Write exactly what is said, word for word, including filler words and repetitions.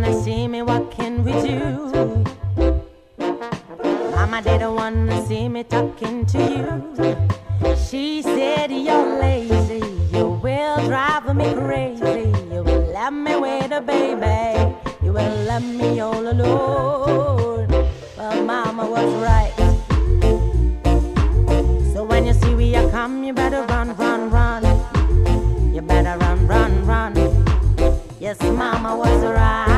wanna see me walking with you. Mama didn't wanna see me talking to you. She said you're lazy, you will drive me crazy. You will let me with a baby, you will let me all alone. Well, Mama was right. So when you see we are come, you better run, run, run. You better run, run, run. Yes, Mama was right.